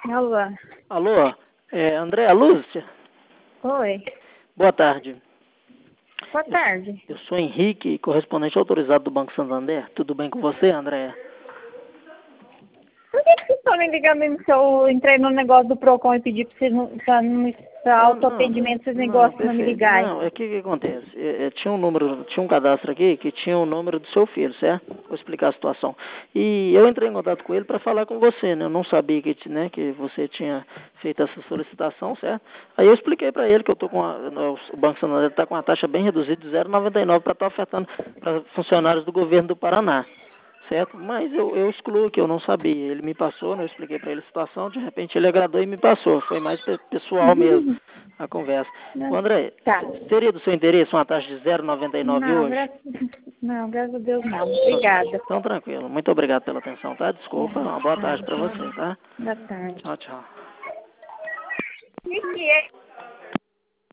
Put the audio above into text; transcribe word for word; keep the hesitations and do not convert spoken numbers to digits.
Alô? Alô? É Andréa Lúcia? Oi. Boa tarde. Boa tarde. Eu sou Henrique, correspondente autorizado do Banco Santander. Tudo bem com você, Andréa? Por que, que vocês estão me ligando aí se eu entrei no negócio do Procon e pedi pra vocês não, pra, não- pra autoatendimento, vocês não, negócios não me perfeito. ligarem? Não, é que que acontece? É, é, tinha um número, tinha um cadastro aqui que tinha o número do seu filho, certo? Vou explicar a situação. E eu entrei em contato com ele para falar com você, né? Eu não sabia que, ti- né, que você tinha feito essa solicitação, certo? Aí eu expliquei para ele que eu tô com a, no- o Banco Santander está com uma taxa bem reduzida de zero vírgula noventa e nove para estar ofertando para funcionários do governo do Paraná. Certo? Mas eu, eu excluo que eu não sabia. Ele me passou, né? Eu expliquei para ele a situação, de repente ele agradou e me passou. Foi mais pe- pessoal mesmo a conversa. Ô, Não. André, Tá. seria do seu interesse uma taxa de zero vírgula noventa e nove Não, hoje? graças, não, graças a Deus não. Então, Obrigada. então tranquilo. Muito obrigado pela atenção, tá? Desculpa. Uma boa tarde para você, tá? Boa tarde. Tchau, tchau. O que que é?